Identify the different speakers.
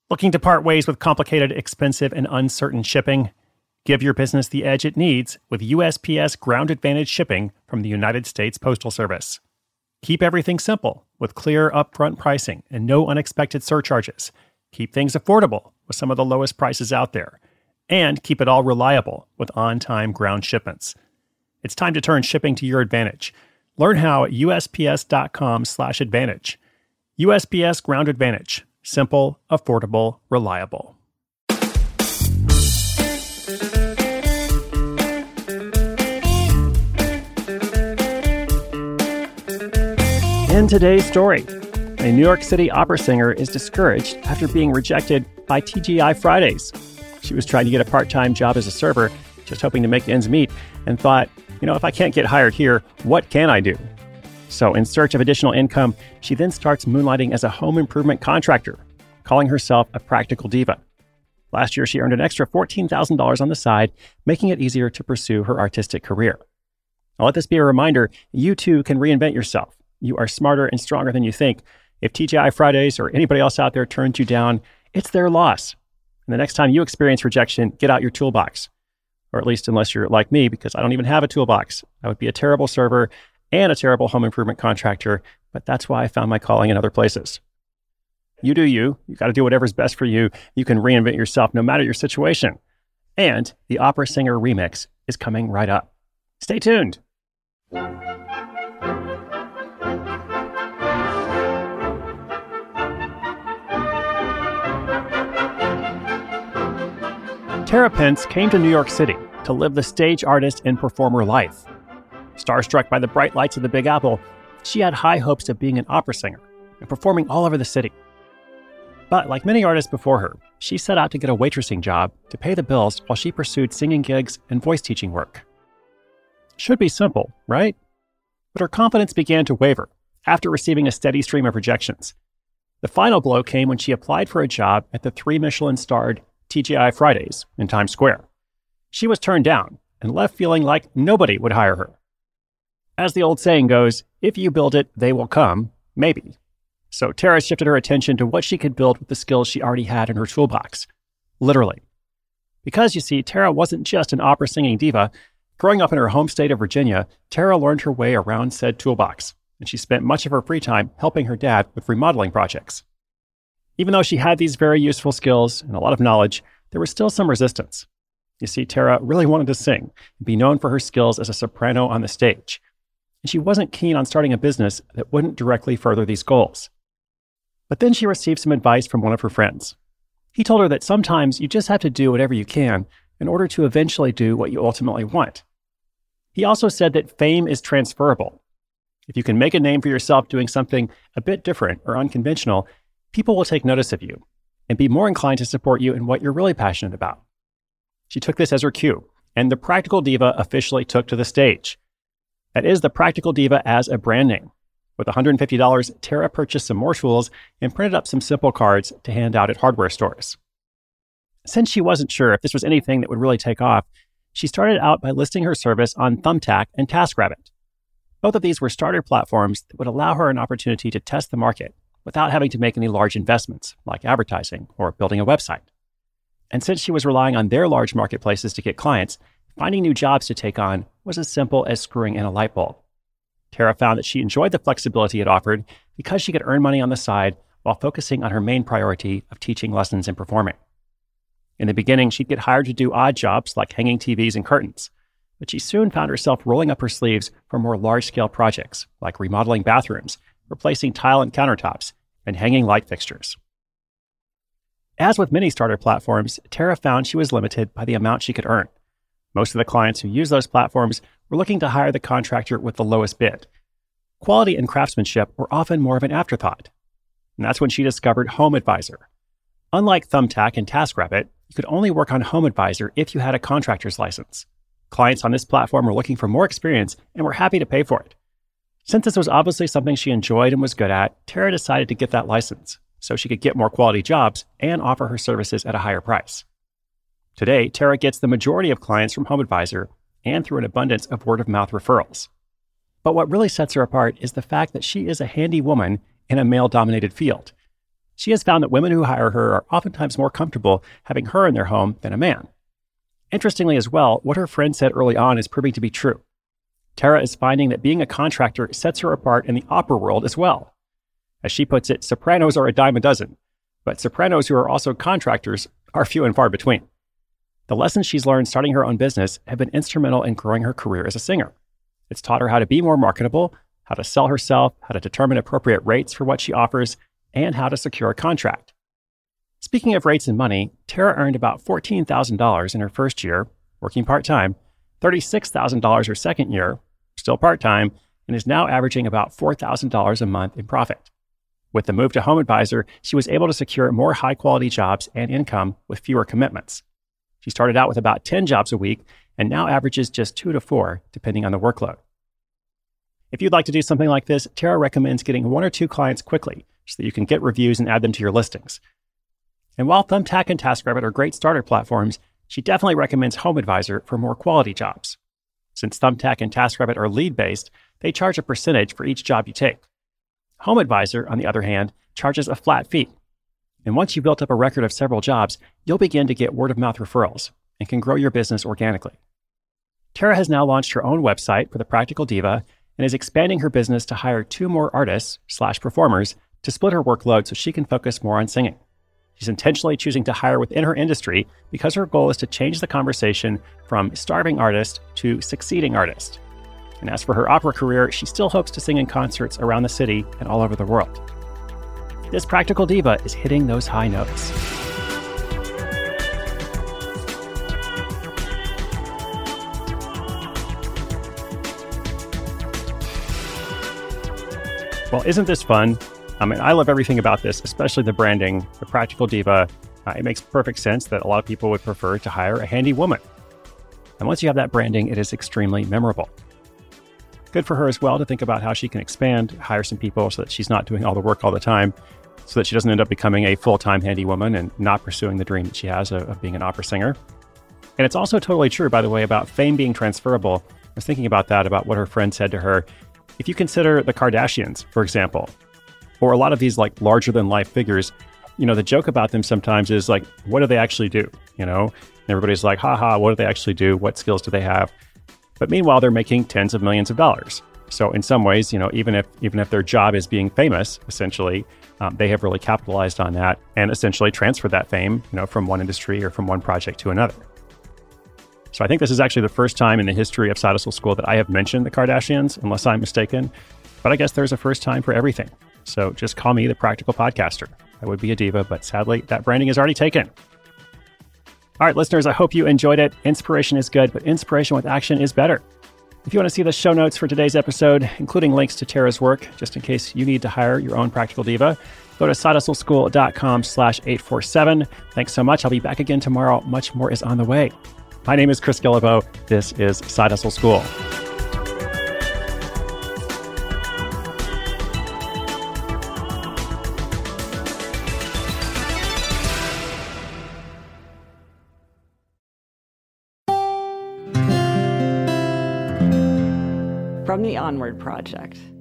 Speaker 1: Looking to part ways with complicated, expensive, and uncertain shipping? Give your business the edge it needs with USPS Ground Advantage shipping from the United States Postal Service. Keep everything simple with clear upfront pricing and no unexpected surcharges. Keep things affordable with some of the lowest prices out there. And keep it all reliable with on-time ground shipments. It's time to turn shipping to your advantage. Learn how at USPS.com/advantage. USPS Ground Advantage. Simple, affordable, reliable. In today's story, a New York City opera singer is discouraged after being rejected by TGI Fridays. She was trying to get a part-time job as a server, just hoping to make ends meet, and thought, if I can't get hired here, what can I do? So in search of additional income, she then starts moonlighting as a home improvement contractor, calling herself a practical diva. Last year, she earned an extra $14,000 on the side, making it easier to pursue her artistic career. Now, let this be a reminder, you too can reinvent yourself. You are smarter and stronger than you think. If TGI Fridays or anybody else out there turns you down, it's their loss. And the next time you experience rejection, get out your toolbox. Or at least unless you're like me, because I don't even have a toolbox. I would be a terrible server and a terrible home improvement contractor, but that's why I found my calling in other places. You do you. You got to do whatever's best for you. You can reinvent yourself no matter your situation. And the Opera Singer remix is coming right up. Stay tuned. Tara Pence came to New York City to live the stage artist and performer life. Starstruck by the bright lights of the Big Apple, she had high hopes of being an opera singer and performing all over the city. But like many artists before her, she set out to get a waitressing job to pay the bills while she pursued singing gigs and voice teaching work. Should be simple, right? But her confidence began to waver after receiving a steady stream of rejections. The final blow came when she applied for a job at the 3 Michelin-starred TGI Fridays in Times Square. She was turned down and left feeling like nobody would hire her. As the old saying goes, if you build it, they will come, maybe. So Tara shifted her attention to what she could build with the skills she already had in her toolbox. Literally. Because, you see, Tara wasn't just an opera singing diva. Growing up in her home state of Virginia, Tara learned her way around said toolbox, and she spent much of her free time helping her dad with remodeling projects. Even though she had these very useful skills and a lot of knowledge, there was still some resistance. You see, Tara really wanted to sing and be known for her skills as a soprano on the stage. And she wasn't keen on starting a business that wouldn't directly further these goals. But then she received some advice from one of her friends. He told her that sometimes you just have to do whatever you can in order to eventually do what you ultimately want. He also said that fame is transferable. If you can make a name for yourself doing something a bit different or unconventional, people will take notice of you and be more inclined to support you in what you're really passionate about. She took this as her cue, and the Practical Diva officially took to the stage. That is the Practical Diva as a brand name. With $150, Tara purchased some more tools and printed up some simple cards to hand out at hardware stores. Since she wasn't sure if this was anything that would really take off, she started out by listing her service on Thumbtack and TaskRabbit. Both of these were starter platforms that would allow her an opportunity to test the market without having to make any large investments, like advertising or building a website. And since she was relying on their large marketplaces to get clients, finding new jobs to take on was as simple as screwing in a light bulb. Tara found that she enjoyed the flexibility it offered because she could earn money on the side while focusing on her main priority of teaching lessons and performing. In the beginning, she'd get hired to do odd jobs like hanging TVs and curtains, but she soon found herself rolling up her sleeves for more large-scale projects like remodeling bathrooms, replacing tile and countertops, and hanging light fixtures. As with many starter platforms, Tara found she was limited by the amount she could earn. Most of the clients who used those platforms were looking to hire the contractor with the lowest bid. Quality and craftsmanship were often more of an afterthought. And that's when she discovered HomeAdvisor. Unlike Thumbtack and TaskRabbit, you could only work on HomeAdvisor if you had a contractor's license. Clients on this platform were looking for more experience and were happy to pay for it. Since this was obviously something she enjoyed and was good at, Tara decided to get that license so she could get more quality jobs and offer her services at a higher price. Today, Tara gets the majority of clients from HomeAdvisor and through an abundance of word-of-mouth referrals. But what really sets her apart is the fact that she is a handy woman in a male-dominated field. She has found that women who hire her are oftentimes more comfortable having her in their home than a man. Interestingly as well, what her friend said early on is proving to be true. Tara is finding that being a contractor sets her apart in the opera world as well. As she puts it, sopranos are a dime a dozen, but sopranos who are also contractors are few and far between. The lessons she's learned starting her own business have been instrumental in growing her career as a singer. It's taught her how to be more marketable, how to sell herself, how to determine appropriate rates for what she offers, and how to secure a contract. Speaking of rates and money, Tara earned about $14,000 in her first year, working part-time, $36,000 her second year, still part-time, and is now averaging about $4,000 a month in profit. With the move to HomeAdvisor, she was able to secure more high-quality jobs and income with fewer commitments. She started out with about 10 jobs a week and now averages just 2 to 4, depending on the workload. If you'd like to do something like this, Tara recommends getting 1 or 2 clients quickly so that you can get reviews and add them to your listings. And while Thumbtack and TaskRabbit are great starter platforms, she definitely recommends HomeAdvisor for more quality jobs. Since Thumbtack and TaskRabbit are lead-based, they charge a percentage for each job you take. HomeAdvisor, on the other hand, charges a flat fee. And once you've built up a record of several jobs, you'll begin to get word-of-mouth referrals and can grow your business organically. Tara has now launched her own website for The Practical Diva and is expanding her business to hire 2 more artists/performers to split her workload so she can focus more on singing. She's intentionally choosing to hire within her industry because her goal is to change the conversation from starving artist to succeeding artist. And as for her opera career, she still hopes to sing in concerts around the city and all over the world. This Practical Diva is hitting those high notes. Well, isn't this fun? I love everything about this, especially the branding, the Practical Diva. It makes perfect sense that a lot of people would prefer to hire a handy woman. And once you have that branding, it is extremely memorable. Good for her as well to think about how she can expand, hire some people so that she's not doing all the work all the time, so that she doesn't end up becoming a full-time handy woman and not pursuing the dream that she has of being an opera singer. And it's also totally true, by the way, about fame being transferable. I was thinking about that, about what her friend said to her. If you consider the Kardashians, for example, or a lot of these like larger than life figures, the joke about them sometimes is like, what do they actually do? And everybody's like, haha, what do they actually do? What skills do they have? But meanwhile, they're making tens of millions of dollars. So in some ways, even if their job is being famous, essentially, they have really capitalized on that and essentially transferred that fame, from one industry or from one project to another. So I think this is actually the first time in the history of Side Hustle School that I have mentioned the Kardashians, unless I'm mistaken. But I guess there's a first time for everything. So just call me the Practical Podcaster. I would be a diva, but sadly, that branding is already taken. All right, listeners, I hope you enjoyed it. Inspiration is good, but inspiration with action is better. If you want to see the show notes for today's episode, including links to Tara's work, just in case you need to hire your own Practical Diva, go to sidehustleschool.com/847. Thanks so much. I'll be back again tomorrow. Much more is on the way. My name is Chris Guillebeau. This is Side Hustle School.
Speaker 2: From the Onward Project.